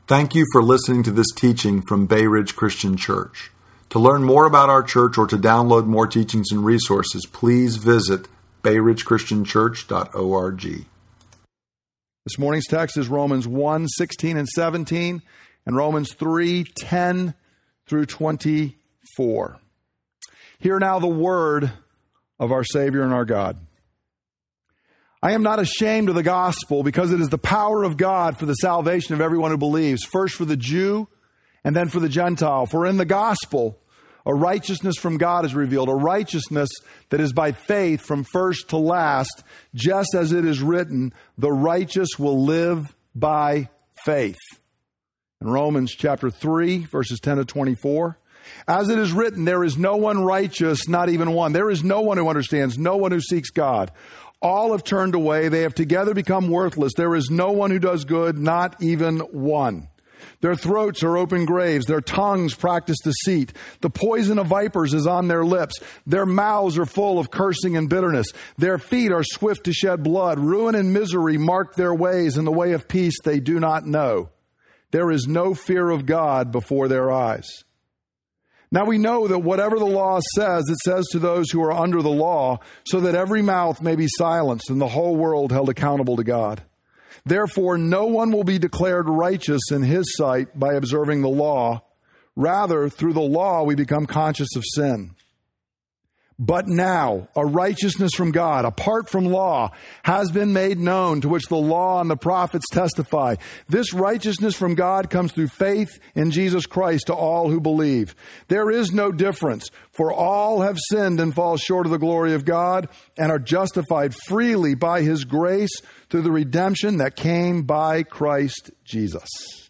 Thank you for listening to this teaching from Bay Ridge Christian Church. To learn more about our church or to download more teachings and resources, please visit bayridgechristianchurch.org. This morning's text is Romans 1:16 and 17, and Romans 3:10 through 24. Hear now the word of our Savior and our God. I am not ashamed of the gospel, because it is the power of God for the salvation of everyone who believes, first for the Jew and then for the Gentile. For in the gospel, a righteousness from God is revealed, a righteousness that is by faith from first to last, just as it is written, the righteous will live by faith. In Romans chapter 3, verses 10 to 24, as it is written, there is no one righteous, not even one. There is no one who understands, no one who seeks God. All have turned away. They have together become worthless. There is no one who does good, not even one. Their throats are open graves. Their tongues practice deceit. The poison of vipers is on their lips. Their mouths are full of cursing and bitterness. Their feet are swift to shed blood. Ruin and misery mark their ways, and the way of peace they do not know. There is no fear of God before their eyes. Now we know that whatever the law says, it says to those who are under the law, so that every mouth may be silenced and the whole world held accountable to God. Therefore, no one will be declared righteous in his sight by observing the law. Rather, through the law, we become conscious of sin. But now, a righteousness from God, apart from law, has been made known, to which the law and the prophets testify. This righteousness from God comes through faith in Jesus Christ to all who believe. There is no difference, for all have sinned and fall short of the glory of God, and are justified freely by His grace through the redemption that came by Christ Jesus.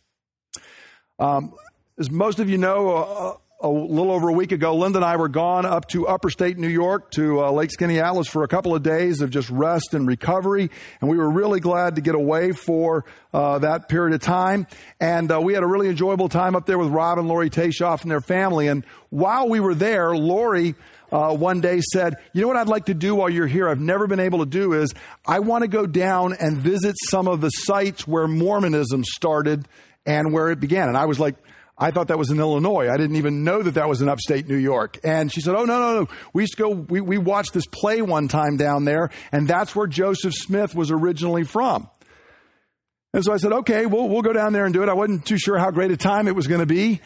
As most of you know, a little over a week ago, Linda and I were gone up to upper state New York to Lake Skaneateles for a couple of days of just rest and recovery. And we were really glad to get away for that period of time. And we had a really enjoyable time up there with Rob and Lori Tayshoff and their family. And while we were there, Lori one day said, you know what I'd like to do while you're here, I've never been able to do, is I want to go down and visit some of the sites where Mormonism started and where it began. And I was like, I thought that was in Illinois. I didn't even know that was in upstate New York. And she said, oh, no. We used to go, we watched this play one time down there, and that's where Joseph Smith was originally from. And so I said, okay, we'll go down there and do it. I wasn't too sure how great a time it was going to be,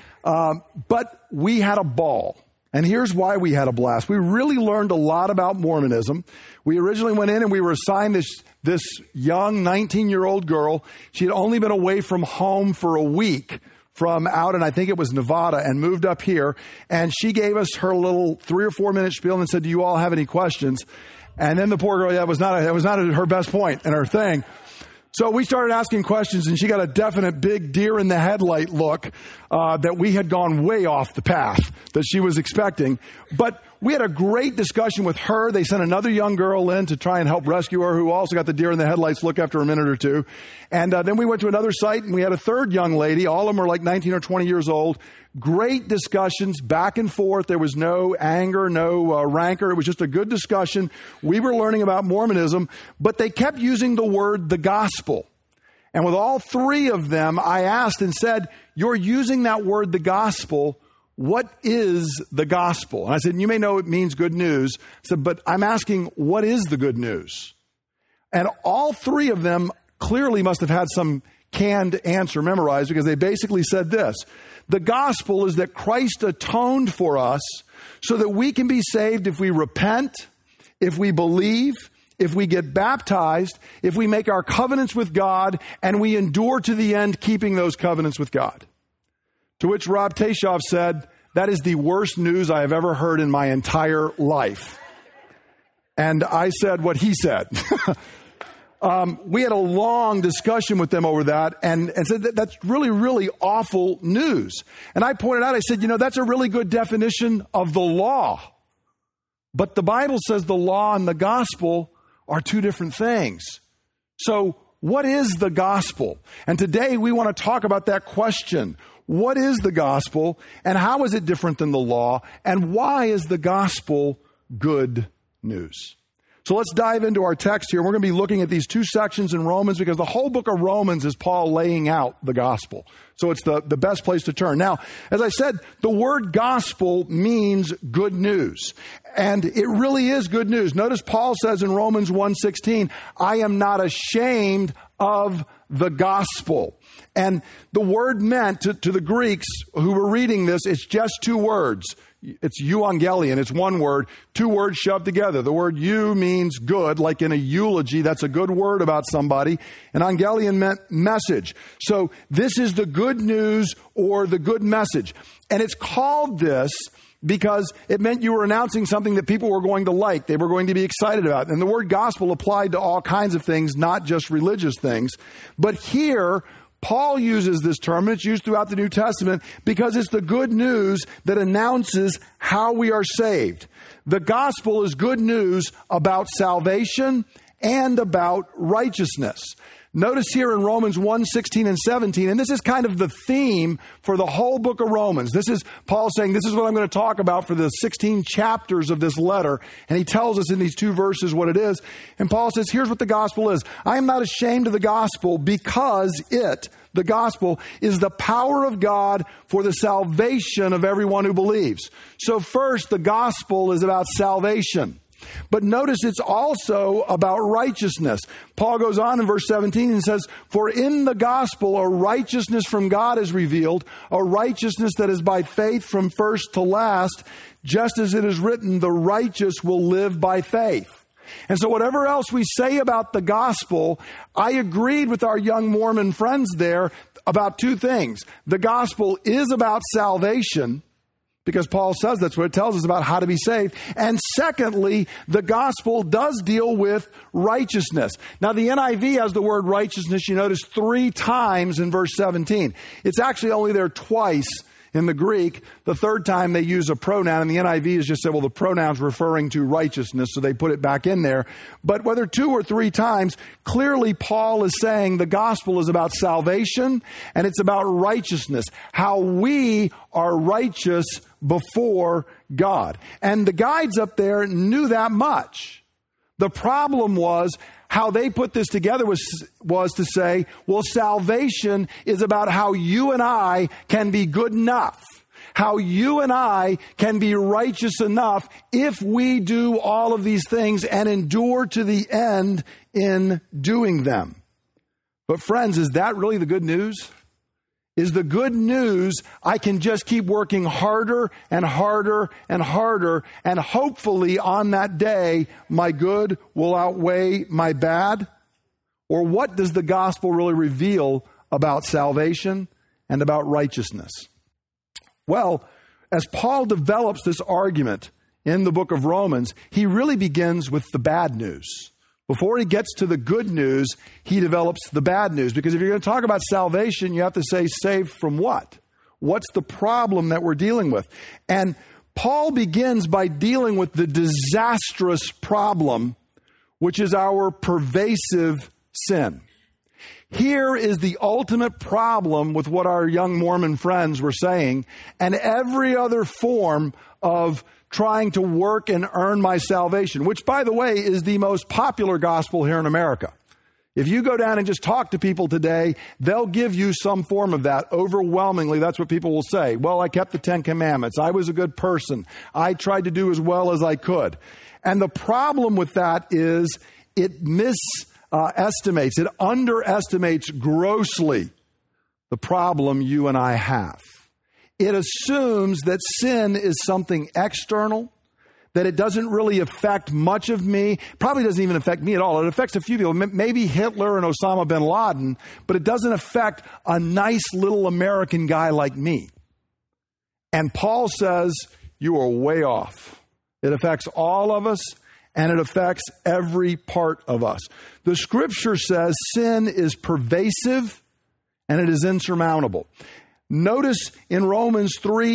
but we had a ball. And here's why we had a blast. We really learned a lot about Mormonism. We originally went in and we were assigned this young 19-year-old girl. She had only been away from home for a week, from out in, I think it was Nevada, and moved up here. And she gave us her little 3 or 4 minute spiel and said, do you all have any questions? And then the poor girl, that was not her best point in her thing. So we started asking questions, and she got a definite big deer in the headlight look that we had gone way off the path that she was expecting. But we had a great discussion with her. They sent another young girl in to try and help rescue her, who also got the deer in the headlights look after a minute or two. And then we went to another site, and we had a third young lady. All of them were like 19 or 20 years old. Great discussions, back and forth. There was no anger, no rancor. It was just a good discussion. We were learning about Mormonism, but they kept using the word the gospel. And with all three of them, I asked and said, you're using that word the gospel. What is the gospel? And I said, you may know it means good news. I said, but I'm asking, what is the good news? And all three of them clearly must have had some canned answer memorized, because they basically said this: the gospel is that Christ atoned for us so that we can be saved if we repent, if we believe, if we get baptized, if we make our covenants with God, and we endure to the end keeping those covenants with God. To which Rob Tayshoff said, that is the worst news I have ever heard in my entire life. And I said what he said. We had a long discussion with them over that and said that's really, really awful news. And I pointed out, I said, that's a really good definition of the law. But the Bible says the law and the gospel are two different things. So what is the gospel? And today we want to talk about that question. What is the gospel, and how is it different than the law, and why is the gospel good news? So let's dive into our text here. We're going to be looking at these two sections in Romans because the whole book of Romans is Paul laying out the gospel. So it's the best place to turn. Now, as I said, the word gospel means good news. And it really is good news. Notice Paul says in Romans 1:16, I am not ashamed of the gospel. And the word meant to the Greeks who were reading this, it's just two words. It's euangelion. It's one word, two words shoved together. The word eu means good, like in a eulogy. That's a good word about somebody. And angelion meant message. So this is the good news or the good message. And it's called this because it meant you were announcing something that people were going to like. They were going to be excited about. And the word gospel applied to all kinds of things, not just religious things. But here, Paul uses this term, and it's used throughout the New Testament because it's the good news that announces how we are saved. The gospel is good news about salvation and about righteousness. Notice here in Romans 1:16 and 17, and this is kind of the theme for the whole book of Romans. This is Paul saying, this is what I'm going to talk about for the 16 chapters of this letter. And he tells us in these two verses what it is. And Paul says, here's what the gospel is. I am not ashamed of the gospel because the gospel, is the power of God for the salvation of everyone who believes. So first, the gospel is about salvation. But notice it's also about righteousness. Paul goes on in verse 17 and says, for in the gospel a righteousness from God is revealed, a righteousness that is by faith from first to last, just as it is written, the righteous will live by faith. And so whatever else we say about the gospel, I agreed with our young Mormon friends there about two things. The gospel is about salvation, because Paul says that's what it tells us about how to be saved. And secondly, the gospel does deal with righteousness. Now, the NIV has the word righteousness, you notice, 3 times in verse 17. It's actually only there twice in the Greek. The third time they use a pronoun, and the NIV has just said, well, the pronoun's referring to righteousness, so they put it back in there. But whether 2 or 3 times, clearly Paul is saying the gospel is about salvation and it's about righteousness, how we are righteous before God. And the guides up there knew that much. The problem was how they put this together was to say, well, salvation is about how you and I can be good enough, how you and I can be righteous enough if we do all of these things and endure to the end in doing them. But friends, is that really the good news? Is the good news I can just keep working harder and harder and harder, and hopefully on that day my good will outweigh my bad? Or what does the gospel really reveal about salvation and about righteousness? Well, as Paul develops this argument in the book of Romans, he really begins with the bad news. Before he gets to the good news, he develops the bad news. Because if you're going to talk about salvation, you have to say, saved from what? What's the problem that we're dealing with? And Paul begins by dealing with the disastrous problem, which is our pervasive sin. Here is the ultimate problem with what our young Mormon friends were saying, and every other form of trying to work and earn my salvation, which, by the way, is the most popular gospel here in America. If you go down and just talk to people today, they'll give you some form of that. Overwhelmingly, that's what people will say. Well, I kept the 10 Commandments. I was a good person. I tried to do as well as I could. And the problem with that is it misestimates, it underestimates grossly the problem you and I have. It assumes that sin is something external, that it doesn't really affect much of me. Probably doesn't even affect me at all. It affects a few people, maybe Hitler and Osama bin Laden, but it doesn't affect a nice little American guy like me. And Paul says, you are way off. It affects all of us, and it affects every part of us. The scripture says sin is pervasive and it is insurmountable. Notice in Romans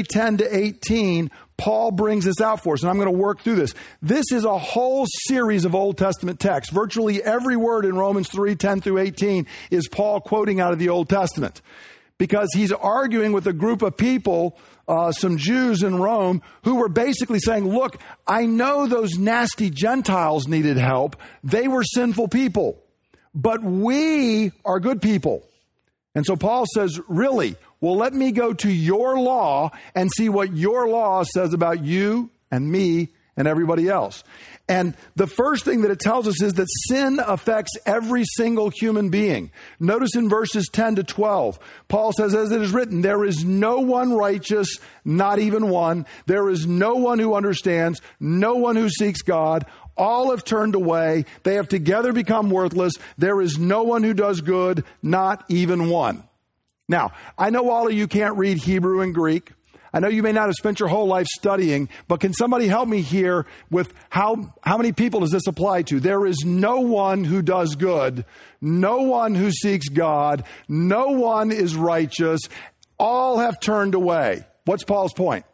3:10-18, Paul brings this out for us, and I'm going to work through this. This is a whole series of Old Testament texts. Virtually every word in Romans 3:10-18 is Paul quoting out of the Old Testament. because he's arguing with a group of people, some Jews in Rome, who were basically saying, look, I know those nasty Gentiles needed help. They were sinful people, but we are good people. And so Paul says, really? Well, let me go to your law and see what your law says about you and me and everybody else. And the first thing that it tells us is that sin affects every single human being. Notice in verses 10 to 12, Paul says, as it is written, there is no one righteous, not even one. There is no one who understands, no one who seeks God. All have turned away. They have together become worthless. There is no one who does good, not even one. Now, I know all of you can't read Hebrew and Greek. I know you may not have spent your whole life studying, but can somebody help me here with how many people does this apply to? There is no one who does good, no one who seeks God, no one is righteous. All have turned away. What's Paul's point?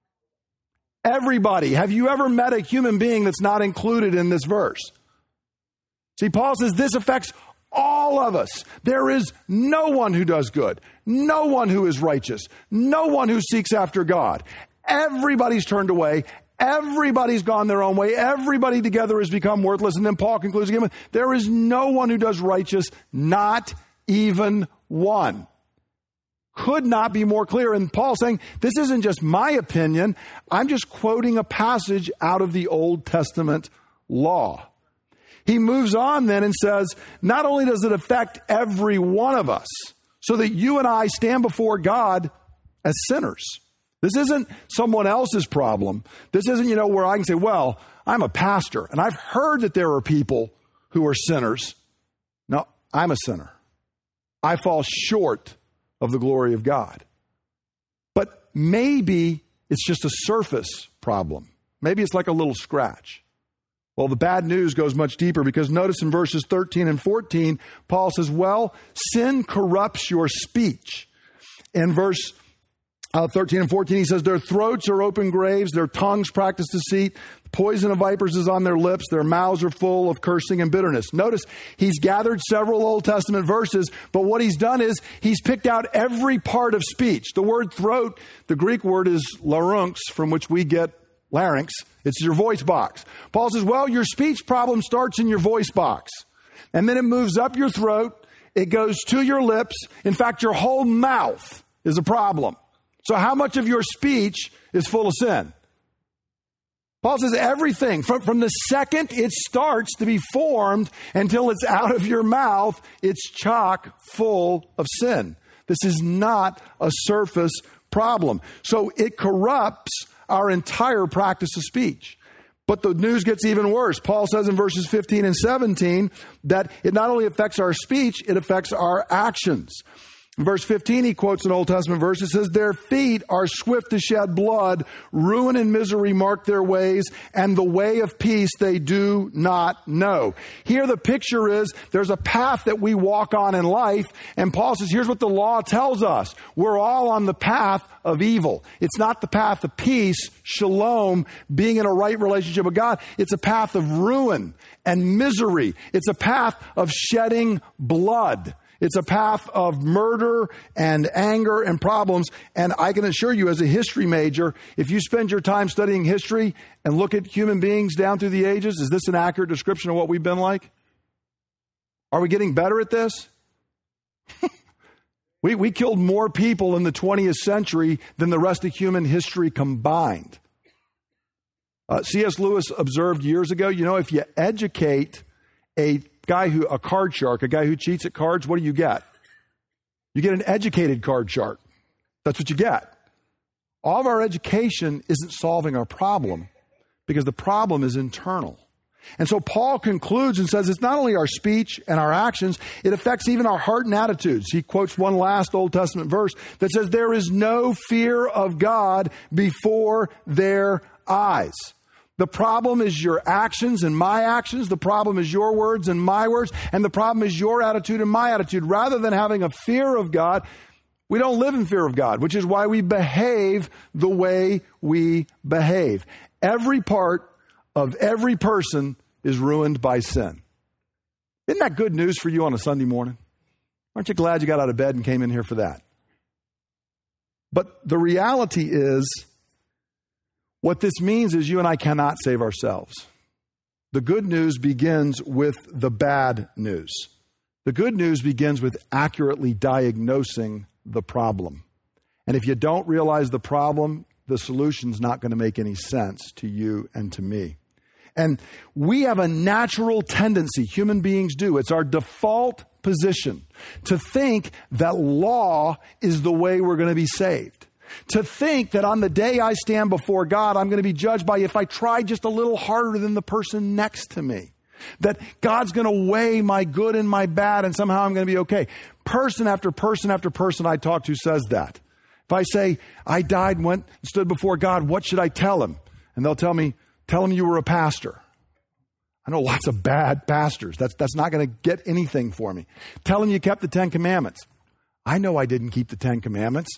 Everybody. Have you ever met a human being that's not included in this verse? See, Paul says this affects all of us. There is no one who does good, no one who is righteous, no one who seeks after God. Everybody's turned away. Everybody's gone their own way. Everybody together has become worthless. And then Paul concludes again, there is no one who does righteous, not even one. Could not be more clear. And Paul's saying, this isn't just my opinion. I'm just quoting a passage out of the Old Testament law. He moves on then and says, not only does it affect every one of us, so that you and I stand before God as sinners. This isn't someone else's problem. This isn't, where I can say, well, I'm a pastor, and I've heard that there are people who are sinners. No, I'm a sinner. I fall short of the glory of God. But maybe it's just a surface problem. Maybe it's like a little scratch. Well, the bad news goes much deeper, because notice in verses 13 and 14, Paul says, well, sin corrupts your speech. In verse 13 and 14, he says, their throats are open graves, their tongues practice deceit, the poison of vipers is on their lips, their mouths are full of cursing and bitterness. Notice he's gathered several Old Testament verses, but what he's done is he's picked out every part of speech. The word throat, the Greek word is larynx, from which we get larynx. It's your voice box. Paul says, well, your speech problem starts in your voice box. And then it moves up your throat. It goes to your lips. In fact, your whole mouth is a problem. So how much of your speech is full of sin? Paul says everything from the second it starts to be formed until it's out of your mouth, it's chock full of sin. This is not a surface problem. So it corrupts our entire practice of speech. But the news gets even worse. Paul says in verses 15 and 17 that it not only affects our speech, it affects our actions. In verse 15, he quotes an Old Testament verse. It says, their feet are swift to shed blood, ruin and misery mark their ways, and the way of peace they do not know. Here the picture is, there's a path that we walk on in life, and Paul says, here's what the law tells us. We're all on the path of evil. It's not the path of peace, shalom, being in a right relationship with God. It's a path of ruin and misery. It's a path of shedding blood. It's a path of murder and anger and problems. And I can assure you, as a history major, if you spend your time studying history and look at human beings down through the ages, is this an accurate description of what we've been like? Are we getting better at this? We killed more people in the 20th century than the rest of human history combined. C.S. Lewis observed years ago, if you educate a card shark, a guy who cheats at cards, what do you get? You get an educated card shark. That's what you get. All of our education isn't solving our problem, because the problem is internal. And so Paul concludes and says it's not only our speech and our actions, it affects even our heart and attitudes. He quotes one last Old Testament verse that says, there is no fear of God before their eyes. The problem is your actions and my actions. The problem is your words and my words. And the problem is your attitude and my attitude. Rather than having a fear of God, we don't live in fear of God, which is why we behave the way we behave. Every part of every person is ruined by sin. Isn't that good news for you on a Sunday morning? Aren't you glad you got out of bed and came in here for that? But the reality is, what this means is you and I cannot save ourselves. The good news begins with the bad news. The good news begins with accurately diagnosing the problem. And if you don't realize the problem, the solution's not going to make any sense to you and to me. And we have a natural tendency, human beings do, it's our default position, to think that law is the way we're going to be saved. To think that on the day I stand before God, I'm going to be judged by if I try just a little harder than the person next to me. That God's going to weigh my good and my bad and somehow I'm going to be okay. Person after person after person I talk to says that. If I say, I died, went and stood before God, what should I tell him? And they'll tell me, tell him you were a pastor. I know lots of bad pastors. That's not going to get anything for me. Tell him you kept the 10 Commandments. I know I didn't keep the 10 Commandments.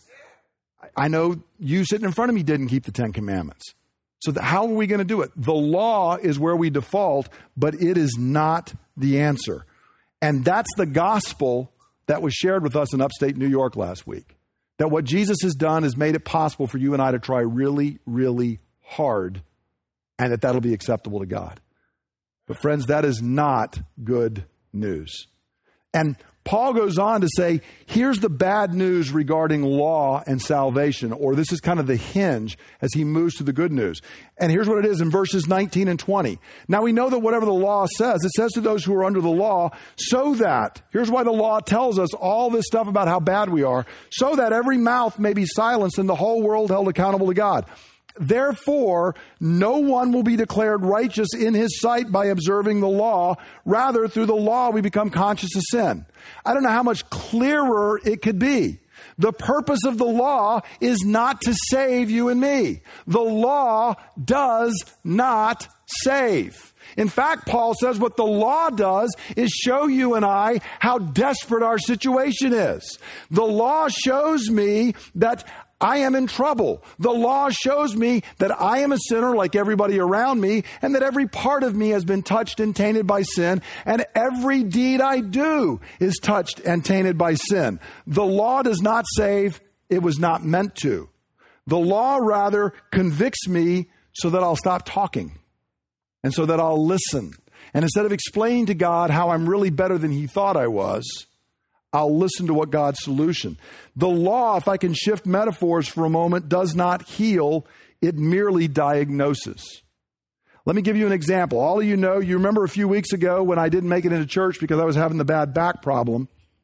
I know you sitting in front of me didn't keep the 10 Commandments. So how are we going to do it? The law is where we default, but it is not the answer. And that's the gospel that was shared with us in upstate New York last week. That what Jesus has done is made it possible for you and I to try really, really hard, and that'll be acceptable to God. But friends, that is not good news. And Paul goes on to say, here's the bad news regarding law and salvation, or this is kind of the hinge as he moves to the good news. And here's what it is in verses 19 and 20. Now we know that whatever the law says, it says to those who are under the law, so that, here's why the law tells us all this stuff about how bad we are, so that every mouth may be silenced and the whole world held accountable to God. Therefore, no one will be declared righteous in his sight by observing the law. Rather, through the law, we become conscious of sin. I don't know how much clearer it could be. The purpose of the law is not to save you and me. The law does not save. In fact, Paul says what the law does is show you and I how desperate our situation is. The law shows me that I am in trouble. The law shows me that I am a sinner like everybody around me, and that every part of me has been touched and tainted by sin, and every deed I do is touched and tainted by sin. The law does not save. It was not meant to. The law rather convicts me so that I'll stop talking and so that I'll listen. And instead of explaining to God how I'm really better than he thought I was, I'll listen to what God's solution. The law, if I can shift metaphors for a moment, does not heal. It merely diagnoses. Let me give you an example. All of you know, you remember a few weeks ago when I didn't make it into church because I was having the bad back problem.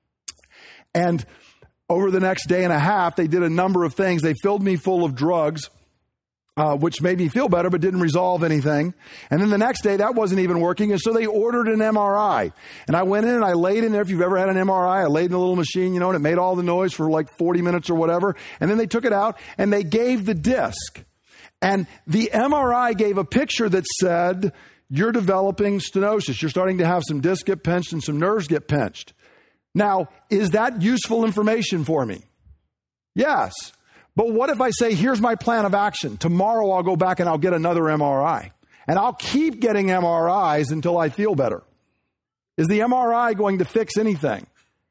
And over the next day and a half, they did a number of things. They filled me full of drugs, which made me feel better, but didn't resolve anything. And then the next day, that wasn't even working. And so they ordered an MRI. And I went in and I laid in there. If you've ever had an MRI, I laid in a little machine, and it made all the noise for like 40 minutes or whatever. And then they took it out and they gave the disc. And the MRI gave a picture that said, you're developing stenosis. You're starting to have some discs get pinched and some nerves get pinched. Now, is that useful information for me? Yes. But what if I say, here's my plan of action. Tomorrow I'll go back and I'll get another MRI. And I'll keep getting MRIs until I feel better. Is the MRI going to fix anything?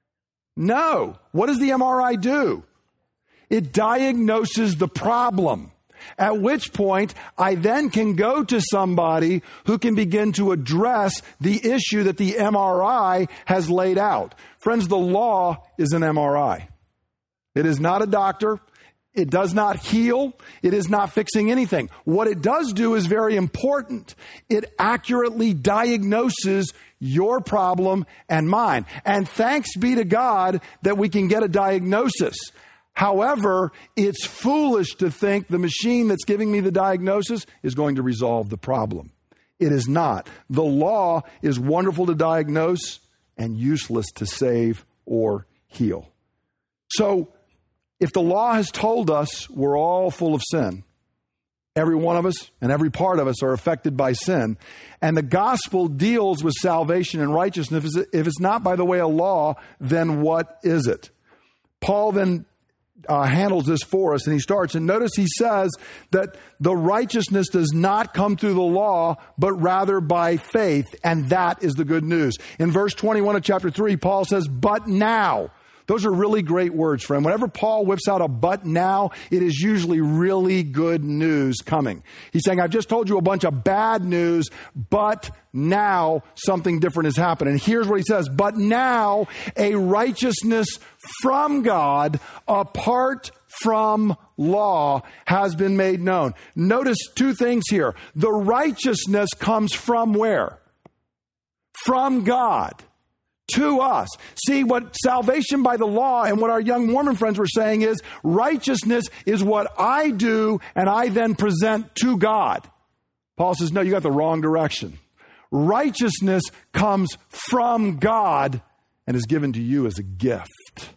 No. What does the MRI do? It diagnoses the problem. At which point, I then can go to somebody who can begin to address the issue that the MRI has laid out. Friends, the law is an MRI. It is not a doctor. It does not heal. It is not fixing anything. What it does do is very important. It accurately diagnoses your problem and mine. And thanks be to God that we can get a diagnosis. However, it's foolish to think the machine that's giving me the diagnosis is going to resolve the problem. It is not. The law is wonderful to diagnose and useless to save or heal. So, if the law has told us we're all full of sin, every one of us and every part of us are affected by sin, and the gospel deals with salvation and righteousness, if it's not by the way of law, then what is it? Paul then handles this for us, and he starts, and notice he says that the righteousness does not come through the law, but rather by faith, and that is the good news. In verse 21 of chapter 3, Paul says, but now, Those are really great words, friend. Whenever Paul whips out a but now, it is usually really good news coming. He's saying, I've just told you a bunch of bad news, but now something different has happened. And here's what he says, but now a righteousness from God apart from law has been made known. Notice two things here. The righteousness comes from where? From God. To us. See, what salvation by the law and what our young Mormon friends were saying is righteousness is what I do and I then present to God. Paul says, no, you got the wrong direction. Righteousness comes from God and is given to you as a gift.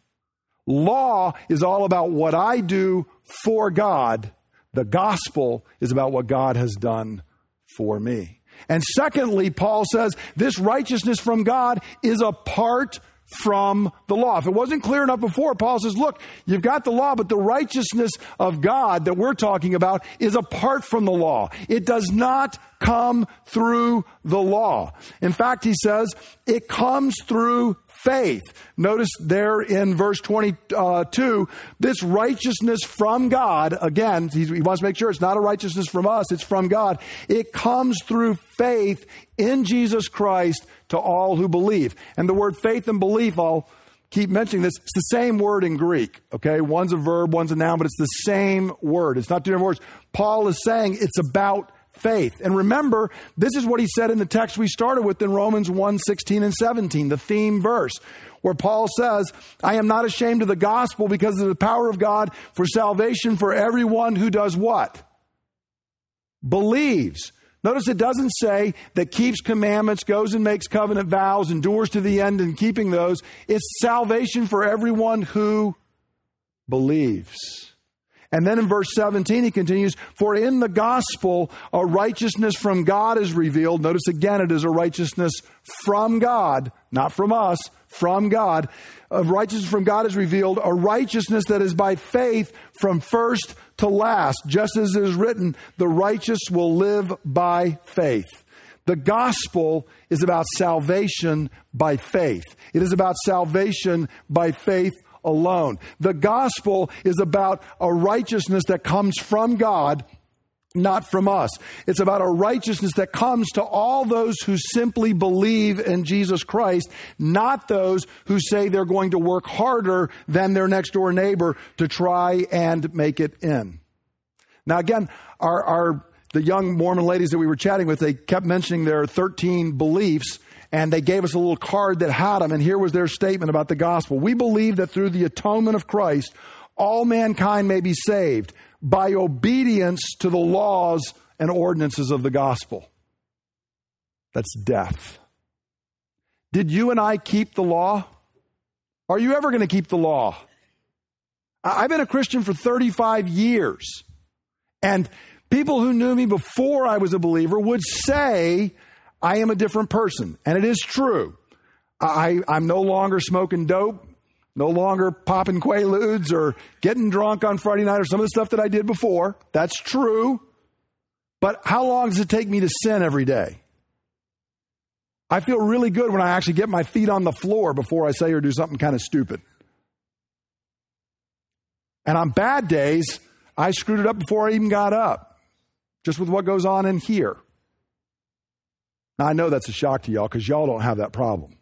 Law is all about what I do for God. The gospel is about what God has done for me. And secondly, Paul says this righteousness from God is apart from the law. If it wasn't clear enough before, Paul says, look, you've got the law, but the righteousness of God that we're talking about is apart from the law. It does not come through the law. In fact, he says it comes through faith. Notice there in verse 22, this righteousness from God, again, he wants to make sure it's not a righteousness from us, it's from God. It comes through faith in Jesus Christ to all who believe. And the word faith and belief, I'll keep mentioning this, it's the same word in Greek, okay? One's a verb, one's a noun, but it's the same word. It's not two different words. Paul is saying it's about faith. And remember, this is what he said in the text we started with in Romans 1:16 and 17, the theme verse, where Paul says, I am not ashamed of the gospel because of the power of God for salvation for everyone who does what? Believes. Notice it doesn't say that keeps commandments, goes and makes covenant vows, endures to the end in keeping those. It's salvation for everyone who believes. And then in verse 17, he continues, for in the gospel, a righteousness from God is revealed. Notice again, it is a righteousness from God, not from us, from God. A righteousness from God is revealed, a righteousness that is by faith from first to last. Just as it is written, the righteous will live by faith. The gospel is about salvation by faith. It is about salvation by faith alone. The gospel is about a righteousness that comes from God, not from us. It's about a righteousness that comes to all those who simply believe in Jesus Christ, not those who say they're going to work harder than their next door neighbor to try and make it in. Now again, the young Mormon ladies that we were chatting with, they kept mentioning their 13 beliefs, and they gave us a little card that had them, and here was their statement about the gospel. We believe that through the atonement of Christ, all mankind may be saved by obedience to the laws and ordinances of the gospel. That's death. Did you and I keep the law? Are you ever going to keep the law? I've been a Christian for 35 years, and people who knew me before I was a believer would say I am a different person. And it is true. I'm no longer smoking dope, no longer popping Quaaludes or getting drunk on Friday night or some of the stuff that I did before. That's true. But how long does it take me to sin every day? I feel really good when I actually get my feet on the floor before I say or do something kind of stupid. And on bad days, I screwed it up before I even got up, just with what goes on in here. Now, I know that's a shock to y'all because y'all don't have that problem.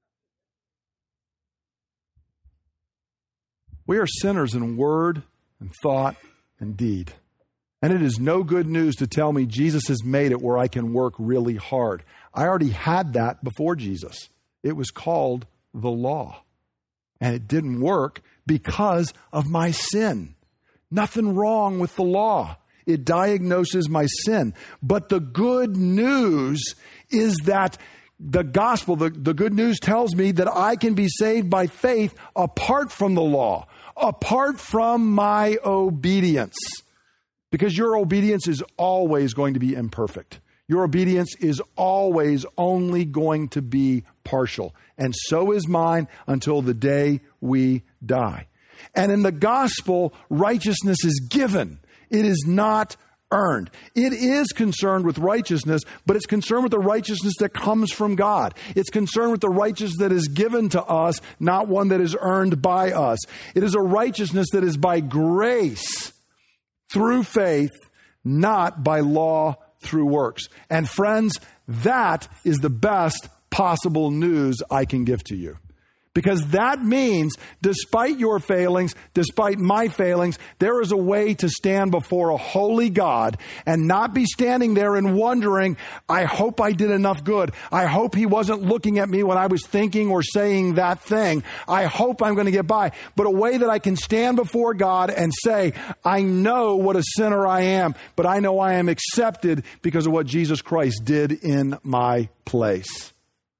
We are sinners in word and thought and deed. And it is no good news to tell me Jesus has made it where I can work really hard. I already had that before Jesus. It was called the law. And it didn't work because of my sin. Nothing wrong with the law. It diagnoses my sin. But the good news is that the gospel, the good news tells me that I can be saved by faith apart from the law, apart from my obedience. Because your obedience is always going to be imperfect. Your obedience is always only going to be partial. And so is mine until the day we die. And in the gospel, righteousness is given. It is not earned. It is concerned with righteousness, but it's concerned with the righteousness that comes from God. It's concerned with the righteousness that is given to us, not one that is earned by us. It is a righteousness that is by grace through faith, not by law through works. And friends, that is the best possible news I can give to you. Because that means, despite your failings, despite my failings, there is a way to stand before a holy God and not be standing there and wondering, I hope I did enough good. I hope he wasn't looking at me when I was thinking or saying that thing. I hope I'm going to get by. But a way that I can stand before God and say, I know what a sinner I am, but I know I am accepted because of what Jesus Christ did in my place.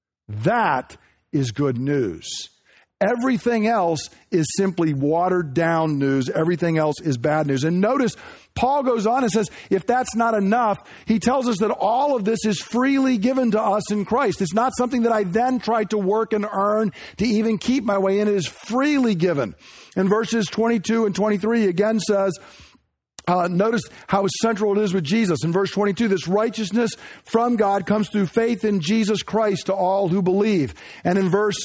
That is good news. Everything else is simply watered down news. Everything else is bad news. And notice, Paul goes on and says, if that's not enough, he tells us that all of this is freely given to us in Christ. It's not something that I then tried to work and earn to even keep my way in. It is freely given. And verses 22 and 23 again says, notice how central it is with Jesus. In verse 22, this righteousness from God comes through faith in Jesus Christ to all who believe. And in verse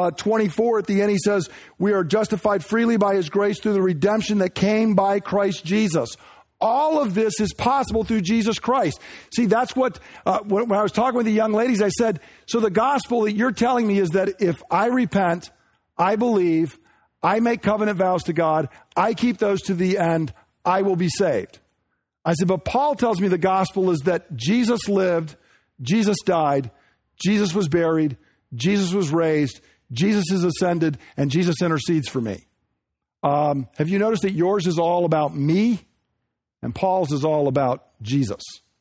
24 at the end, he says, we are justified freely by his grace through the redemption that came by Christ Jesus. All of this is possible through Jesus Christ. See, that's what, when I was talking with the young ladies, I said, so the gospel that you're telling me is that if I repent, I believe, I make covenant vows to God, I keep those to the end, I will be saved. I said, but Paul tells me the gospel is that Jesus lived, Jesus died, Jesus was buried, Jesus was raised, Jesus is ascended, and Jesus intercedes for me. Have you noticed that yours is all about me? And Paul's is all about Jesus.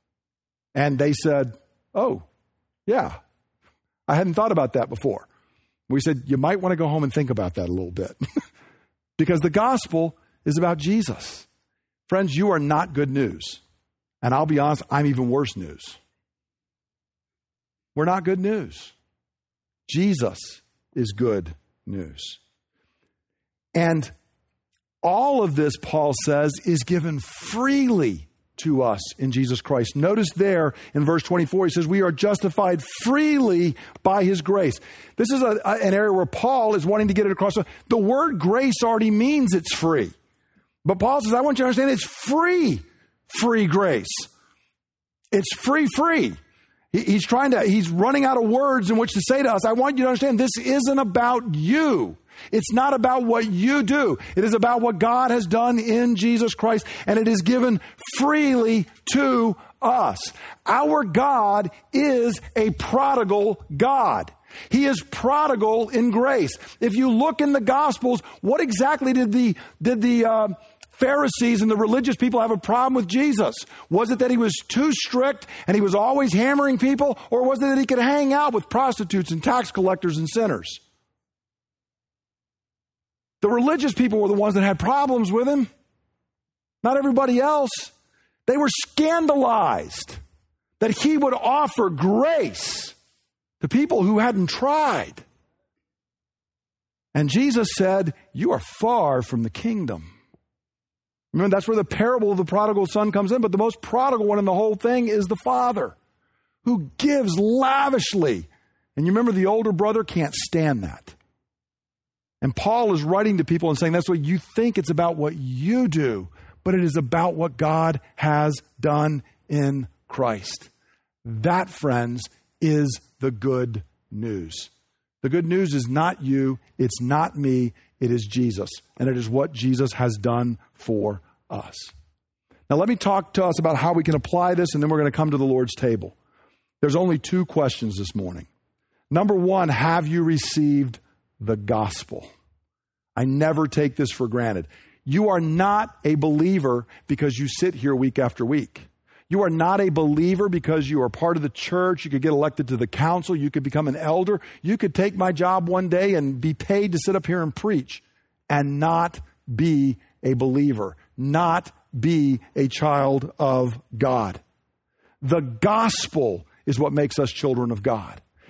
And they said, oh, yeah, I hadn't thought about that before. We said, you might want to go home and think about that a little bit. Because the gospel is about Jesus. Friends, you are not good news. And I'll be honest, I'm even worse news. We're not good news. Jesus is good news. And all of this, Paul says, is given freely to us in Jesus Christ. Notice there in verse 24, he says, we are justified freely by his grace. This is an area where Paul is wanting to get it across. The word grace already means it's free. But Paul says, I want you to understand it's free grace. It's free. He's running out of words in which to say to us, I want you to understand this isn't about you. It's not about what you do. It is about what God has done in Jesus Christ, and it is given freely to us. Our God is a prodigal God. He is prodigal in grace. If you look in the Gospels, what exactly did the Pharisees and the religious people have a problem with Jesus? Was it that he was too strict and he was always hammering people? Or was it that he could hang out with prostitutes and tax collectors and sinners? The religious people were the ones that had problems with him. Not everybody else. They were scandalized that he would offer grace to people who hadn't tried. And Jesus said, you are far from the kingdom. Remember, that's where the parable of the prodigal son comes in. But the most prodigal one in the whole thing is the father, who gives lavishly. And you remember the older brother can't stand that. And Paul is writing to people and saying, that's what you think it's about what you do, but it is about what God has done in Christ. That, friends, is the good news. The good news is not you, it's not me, it is Jesus. And it is what Jesus has done for us. Now let me talk to us about how we can apply this, and then we're going to come to the Lord's table. There's only two questions this morning. Number one, have you received the gospel? I never take this for granted. You are not a believer because you sit here week after week. You are not a believer because you are part of the church. You could get elected to the council. You could become an elder. You could take my job one day and be paid to sit up here and preach and not be a believer, not be a child of God. The gospel is what makes us children of God.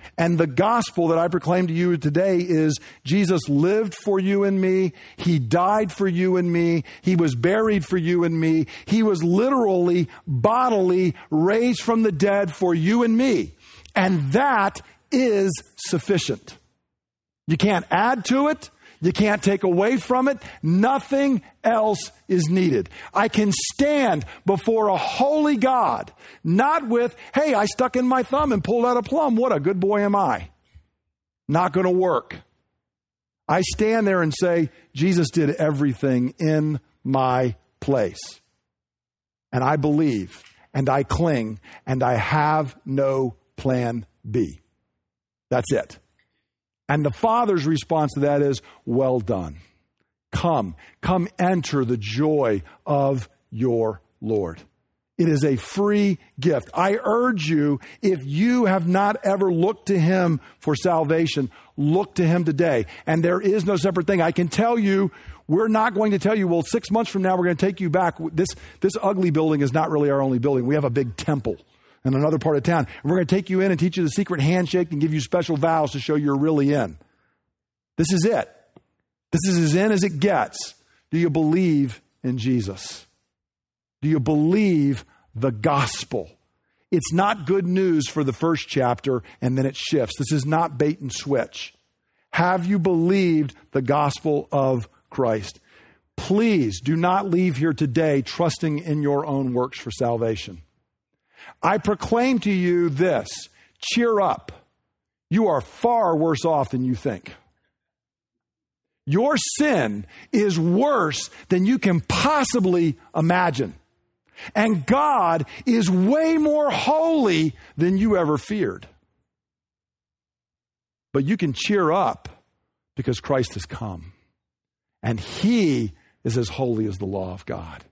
And the gospel that I proclaim to you today is Jesus lived for you and me. He died for you and me. He was buried for you and me. He was literally, bodily raised from the dead for you and me. And that is sufficient. You can't add to it. You can't take away from it. Nothing else is needed. I can stand before a holy God, not with, hey, I stuck in my thumb and pulled out a plum. What a good boy am I. Not going to work. I stand there and say, Jesus did everything in my place. And I believe, and I cling, and I have no plan B. That's it. And the Father's response to that is, well done. Come enter the joy of your Lord. It is a free gift. I urge you, if you have not ever looked to Him for salvation, look to Him today. And there is no separate thing. I can tell you, we're not going to tell you, well, 6 months from now, we're going to take you back. This ugly building is not really our only building. We have a big temple in another part of town. And we're going to take you in and teach you the secret handshake and give you special vows to show you're really in. This is it. This is as in as it gets. Do you believe in Jesus? Do you believe the gospel? It's not good news for the first chapter and then it shifts. This is not bait and switch. Have you believed the gospel of Christ? Please do not leave here today trusting in your own works for salvation. I proclaim to you this, cheer up. You are far worse off than you think. Your sin is worse than you can possibly imagine. And God is way more holy than you ever feared. But you can cheer up because Christ has come. And He is as holy as the law of God.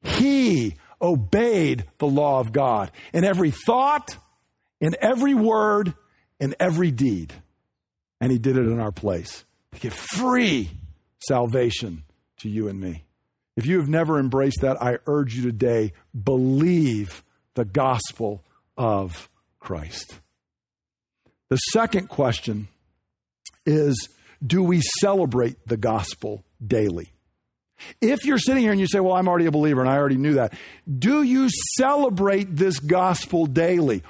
He obeyed the law of God in every thought, in every word, in every deed. And He did it in our place to give free salvation to you and me. If you have never embraced that, I urge you today, believe the gospel of Christ. The second question is, do we celebrate the gospel daily? If you're sitting here and you say, well, I'm already a believer and I already knew that, do you celebrate this gospel daily?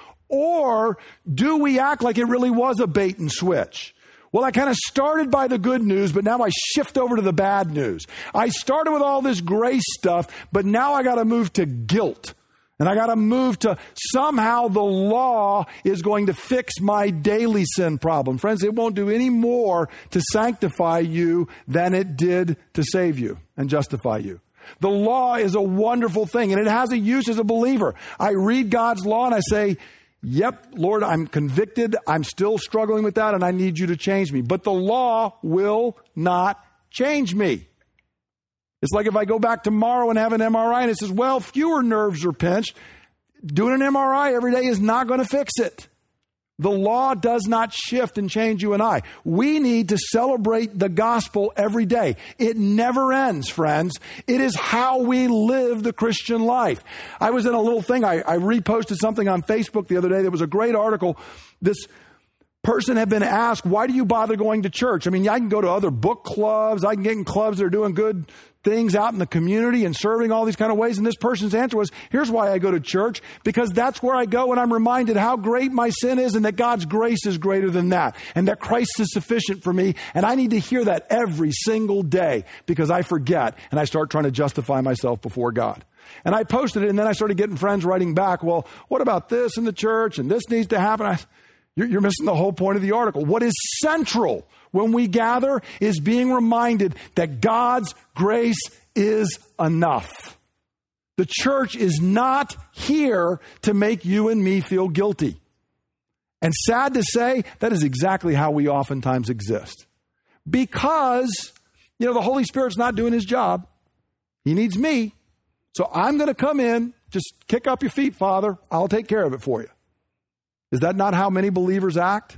Or do we act like it really was a bait and switch? Well, I kind of started by the good news, but now I shift over to the bad news. I started with all this grace stuff, but now I got to move to guilt. And I got to move to somehow the law is going to fix my daily sin problem. Friends, it won't do any more to sanctify you than it did to save you and justify you. The law is a wonderful thing, and it has a use as a believer. I read God's law and I say, yep, Lord, I'm convicted. I'm still struggling with that, and I need you to change me. But the law will not change me. It's like if I go back tomorrow and have an MRI and it says, well, fewer nerves are pinched. Doing an MRI every day is not going to fix it. The law does not shift and change you and I. We need to celebrate the gospel every day. It never ends, friends. It is how we live the Christian life. I was in a little thing. I reposted something on Facebook the other day. There was a great article. This person had been asked, why do you bother going to church? I mean, I can go to other book clubs. I can get in clubs that are doing good things out in the community and serving all these kind of ways. And this person's answer was, here's why I go to church, because that's where I go and I'm reminded how great my sin is and that God's grace is greater than that and that Christ is sufficient for me. And I need to hear that every single day because I forget and I start trying to justify myself before God. And I posted it and then I started getting friends writing back, well, what about this in the church and this needs to happen? You're missing the whole point of the article. What is central when we gather is being reminded that God's grace is enough. The church is not here to make you and me feel guilty. And sad to say, that is exactly how we oftentimes exist. Because, the Holy Spirit's not doing His job. He needs me. So I'm going to come in, just kick up your feet, Father. I'll take care of it for you. Is that not how many believers act?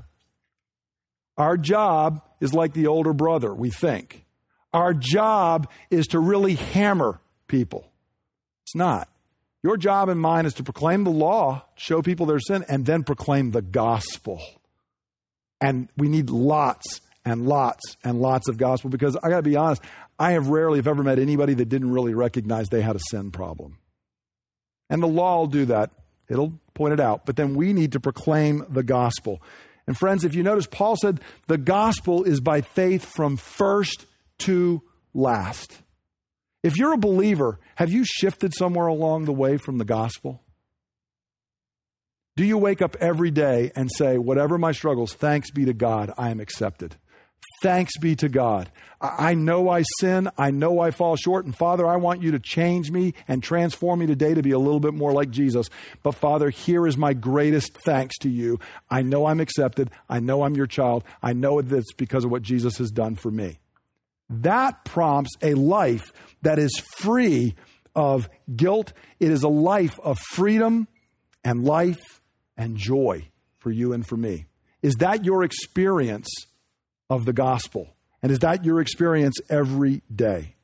Our job is like the older brother, we think. Our job is to really hammer people. It's not. Your job and mine is to proclaim the law, show people their sin, and then proclaim the gospel. And we need lots and lots and lots of gospel, because I got to be honest, I have rarely, if ever, met anybody that didn't really recognize they had a sin problem. And the law will do that. It'll point it out. But then we need to proclaim the gospel. And friends, if you notice, Paul said the gospel is by faith from first to last. If you're a believer, have you shifted somewhere along the way from the gospel? Do you wake up every day and say, whatever my struggles, thanks be to God, I am accepted. Thanks be to God. I know I sin. I know I fall short. And Father, I want you to change me and transform me today to be a little bit more like Jesus. But Father, here is my greatest thanks to you. I know I'm accepted. I know I'm your child. I know it's because of what Jesus has done for me. That prompts a life that is free of guilt. It is a life of freedom and life and joy for you and for me. Is that your experience of the gospel? And is that your experience every day?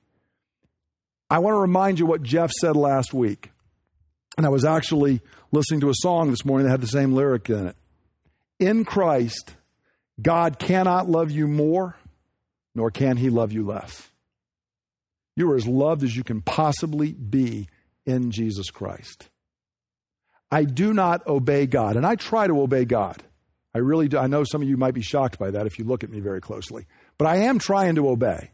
I want to remind you what Jeff said last week. And I was actually listening to a song this morning that had the same lyric in it. In Christ, God cannot love you more, nor can he love you less. You are as loved as you can possibly be in Jesus Christ. I do not obey God, and I try to obey God. I really do. I know some of you might be shocked by that if you look at me very closely. But I am trying to obey.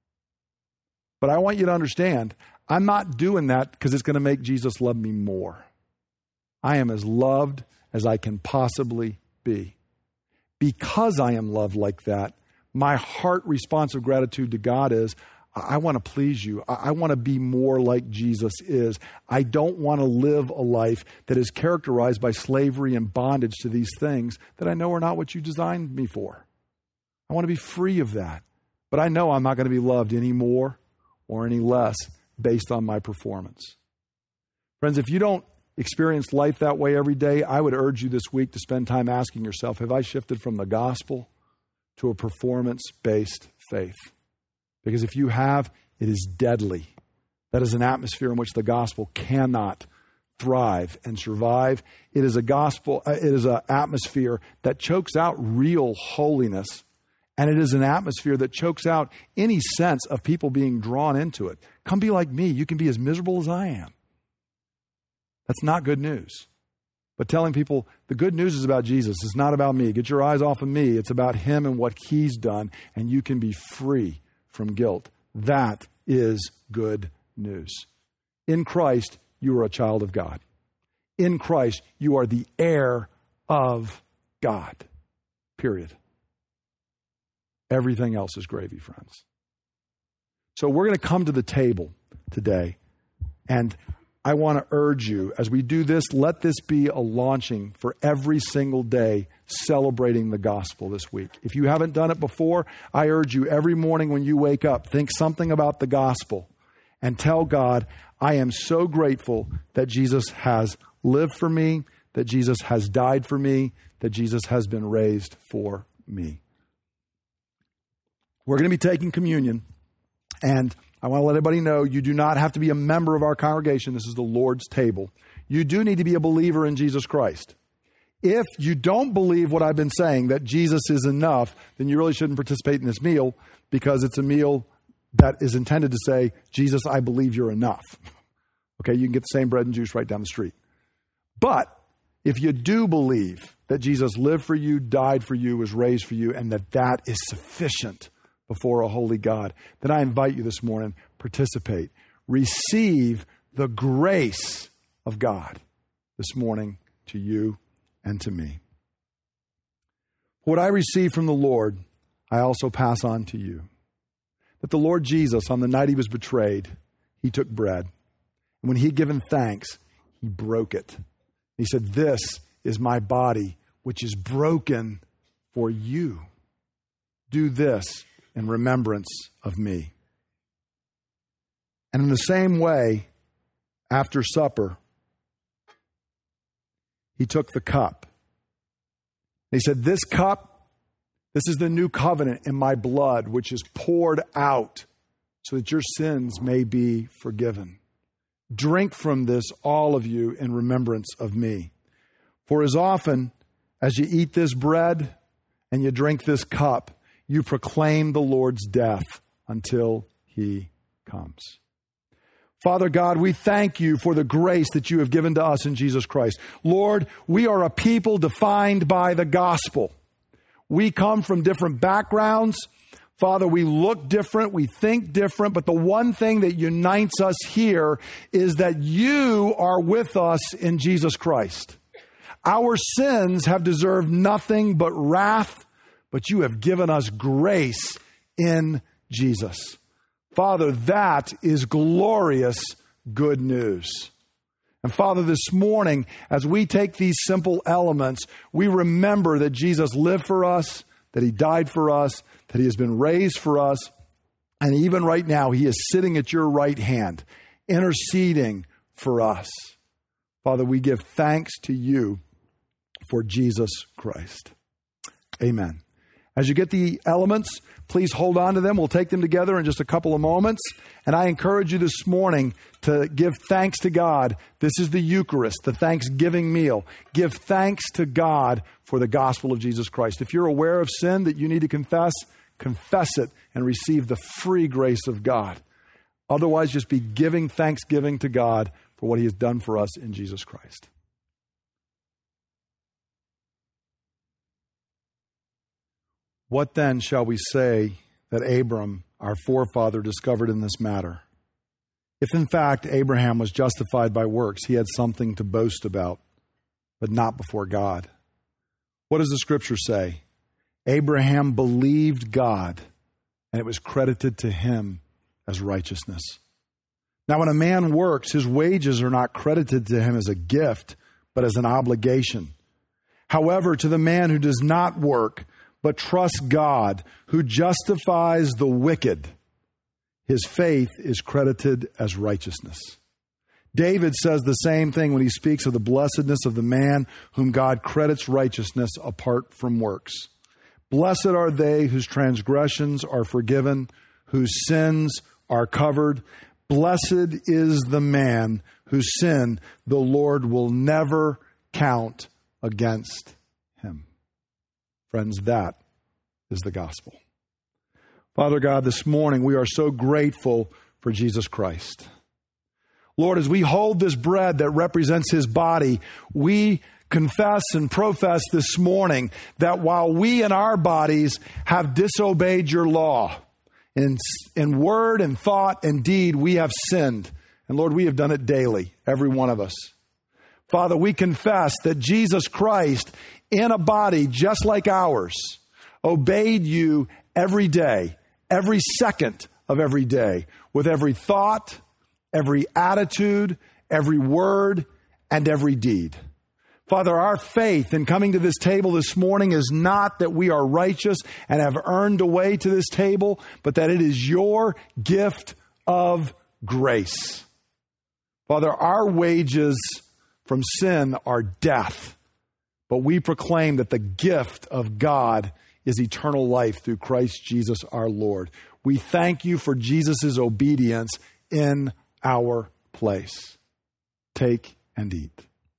But I want you to understand, I'm not doing that because it's going to make Jesus love me more. I am as loved as I can possibly be. Because I am loved like that, my heart response of gratitude to God is, I want to please you. I want to be more like Jesus is. I don't want to live a life that is characterized by slavery and bondage to these things that I know are not what you designed me for. I want to be free of that. But I know I'm not going to be loved any more or any less based on my performance. Friends, if you don't experience life that way every day, I would urge you this week to spend time asking yourself, have I shifted from the gospel to a performance-based faith? Because if you have, it is deadly. That is an atmosphere in which the gospel cannot thrive and survive. It is an atmosphere that chokes out real holiness. And it is an atmosphere that chokes out any sense of people being drawn into it. Come be like me. You can be as miserable as I am. That's not good news. But telling people the good news is about Jesus. It's not about me. Get your eyes off of me. It's about him and what he's done. And you can be free from guilt. That is good news. In Christ, you are a child of God. In Christ, you are the heir of God. Period. Everything else is gravy, friends. So we're going to come to the table today, and I want to urge you, as we do this, let this be a launching for every single day celebrating the gospel this week. If you haven't done it before, I urge you every morning when you wake up, think something about the gospel and tell God, I am so grateful that Jesus has lived for me, that Jesus has died for me, that Jesus has been raised for me. We're going to be taking communion, and I want to let everybody know you do not have to be a member of our congregation. This is the Lord's table. You do need to be a believer in Jesus Christ. If you don't believe what I've been saying, that Jesus is enough, then you really shouldn't participate in this meal, because it's a meal that is intended to say, Jesus, I believe you're enough. Okay, you can get the same bread and juice right down the street. But if you do believe that Jesus lived for you, died for you, was raised for you, and that is sufficient before a holy God, then I invite you this morning, participate. Receive the grace of God this morning to you and to me. What I received from the Lord, I also pass on to you. That the Lord Jesus, on the night he was betrayed, he took bread. And when he had given thanks, he broke it. He said, this is my body, which is broken for you. Do this in remembrance of me. And in the same way, after supper, he took the cup. He said, this cup, this is the new covenant in my blood, which is poured out so that your sins may be forgiven. Drink from this, all of you, in remembrance of me. For as often as you eat this bread and you drink this cup, you proclaim the Lord's death until he comes. Father God, we thank you for the grace that you have given to us in Jesus Christ. Lord, we are a people defined by the gospel. We come from different backgrounds. Father, we look different, we think different, but the one thing that unites us here is that you are with us in Jesus Christ. Our sins have deserved nothing but wrath, but you have given us grace in Jesus. Father, that is glorious good news. And Father, this morning, as we take these simple elements, we remember that Jesus lived for us, that he died for us, that he has been raised for us, and even right now, he is sitting at your right hand, interceding for us. Father, we give thanks to you for Jesus Christ. Amen. As you get the elements, please hold on to them. We'll take them together in just a couple of moments. And I encourage you this morning to give thanks to God. This is the Eucharist, the Thanksgiving meal. Give thanks to God for the gospel of Jesus Christ. If you're aware of sin that you need to confess, confess it and receive the free grace of God. Otherwise, just be giving thanksgiving to God for what he has done for us in Jesus Christ. What then shall we say that Abram, our forefather, discovered in this matter? If in fact Abraham was justified by works, he had something to boast about, but not before God. What does the scripture say? Abraham believed God, and it was credited to him as righteousness. Now, when a man works, his wages are not credited to him as a gift, but as an obligation. However, to the man who does not work, but trusts God, who justifies the wicked, his faith is credited as righteousness. David says the same thing when he speaks of the blessedness of the man whom God credits righteousness apart from works. Blessed are they whose transgressions are forgiven, whose sins are covered. Blessed is the man whose sin the Lord will never count against him. Friends, that is the gospel. Father God, this morning we are so grateful for Jesus Christ. Lord, as we hold this bread that represents his body, we confess and profess this morning that while we in our bodies have disobeyed your law, in word and thought and deed, we have sinned. And Lord, we have done it daily, every one of us. Father, we confess that Jesus Christ, in a body just like ours, obeyed you every day, every second of every day, with every thought, every attitude, every word, and every deed. Father, our faith in coming to this table this morning is not that we are righteous and have earned a way to this table, but that it is your gift of grace. Father, our wages from sin are death, but we proclaim that the gift of God is eternal life through Christ Jesus our Lord. We thank you for Jesus' obedience in our place. Take and eat.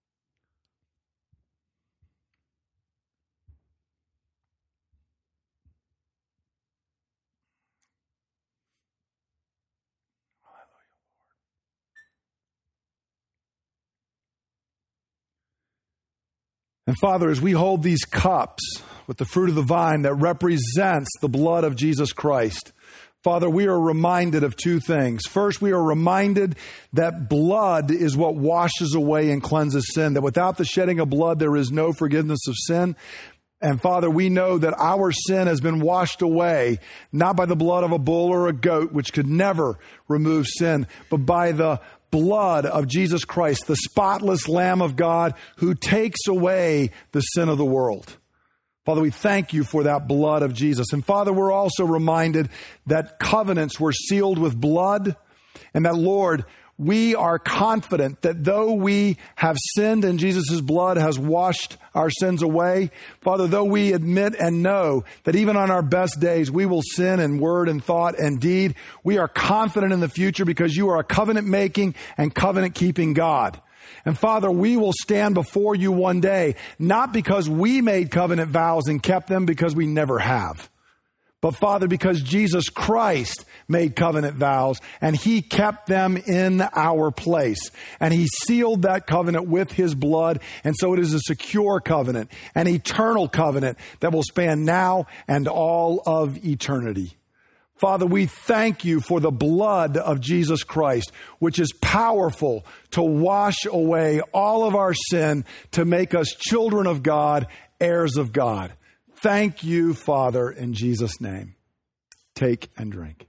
And Father, as we hold these cups with the fruit of the vine that represents the blood of Jesus Christ, Father, we are reminded of two things. First, we are reminded that blood is what washes away and cleanses sin, that without the shedding of blood, there is no forgiveness of sin. And Father, we know that our sin has been washed away, not by the blood of a bull or a goat, which could never remove sin, but by the blood of Jesus Christ, the spotless Lamb of God who takes away the sin of the world. Father, we thank you for that blood of Jesus. And Father, we're also reminded that covenants were sealed with blood, and that, Lord, we are confident that though we have sinned and Jesus' blood has washed our sins away, Father, though we admit and know that even on our best days we will sin in word and thought and deed, we are confident in the future because you are a covenant-making and covenant-keeping God. And Father, we will stand before you one day, not because we made covenant vows and kept them, because we never have. But Father, because Jesus Christ made covenant vows and he kept them in our place. And he sealed that covenant with his blood. And so it is a secure covenant, an eternal covenant that will span now and all of eternity. Father, we thank you for the blood of Jesus Christ, which is powerful to wash away all of our sin, to make us children of God, heirs of God. Thank you, Father, in Jesus' name. Take and drink.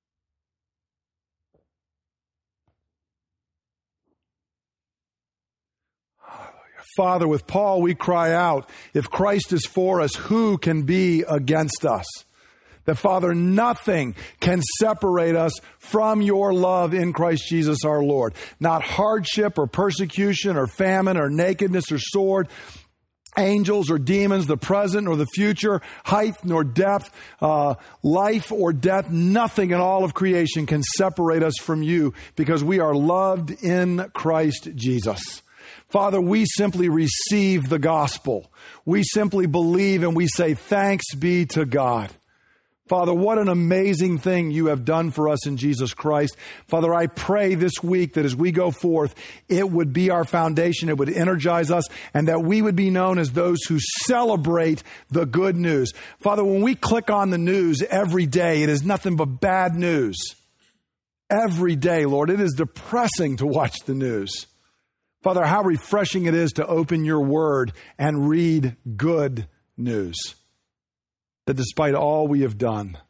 Father, with Paul, we cry out, if Christ is for us, who can be against us? That, Father, nothing can separate us from your love in Christ Jesus our Lord. Not hardship or persecution or famine or nakedness or sword, angels or demons, the present or the future, height nor depth, life or death, nothing in all of creation can separate us from you, because we are loved in Christ Jesus. Father, we simply receive the gospel. We simply believe and we say, thanks be to God. Father, what an amazing thing you have done for us in Jesus Christ. Father, I pray this week that as we go forth, it would be our foundation, it would energize us, and that we would be known as those who celebrate the good news. Father, when we click on the news every day, it is nothing but bad news. Every day, Lord, it is depressing to watch the news. Father, how refreshing it is to open your word and read good news. That despite all we have done,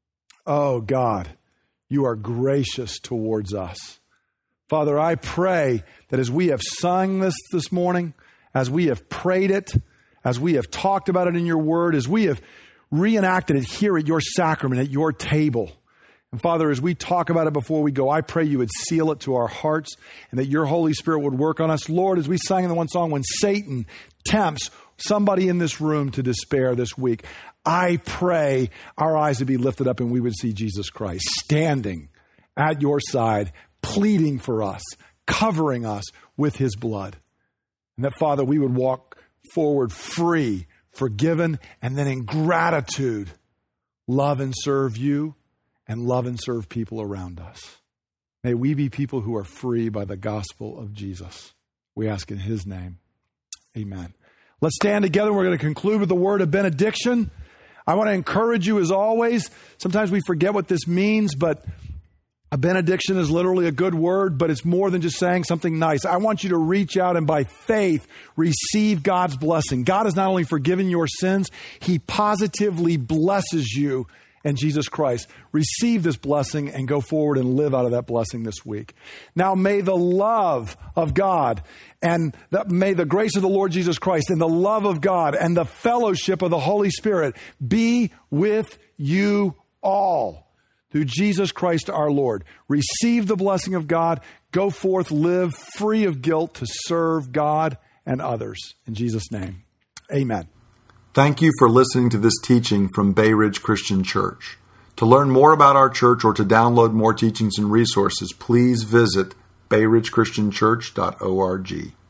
oh God, you are gracious towards us. Father, I pray that as we have sung this morning, as we have prayed it, as we have talked about it in your word, as we have reenacted it here at your sacrament, at your table, and Father, as we talk about it before we go, I pray you would seal it to our hearts and that your Holy Spirit would work on us. Lord, as we sang in the one song, when Satan tempts somebody in this room to despair this week, I pray our eyes would be lifted up and we would see Jesus Christ standing at your side, pleading for us, covering us with his blood. And that, Father, we would walk forward free, forgiven, and then in gratitude, love and serve you and love and serve people around us. May we be people who are free by the gospel of Jesus. We ask in his name. Amen. Let's stand together. We're going to conclude with the word of benediction. I want to encourage you as always. Sometimes we forget what this means, but a benediction is literally a good word, but it's more than just saying something nice. I want you to reach out and by faith receive God's blessing. God has not only forgiven your sins, he positively blesses you in Jesus Christ. Receive this blessing and go forward and live out of that blessing this week. Now may the love of God and may the grace of the Lord Jesus Christ and the love of God and the fellowship of the Holy Spirit be with you all through Jesus Christ our Lord. Receive the blessing of God. Go forth, live free of guilt to serve God and others. In Jesus' name, amen. Thank you for listening to this teaching from Bay Ridge Christian Church. To learn more about our church or to download more teachings and resources, please visit bayridgechristianchurch.org.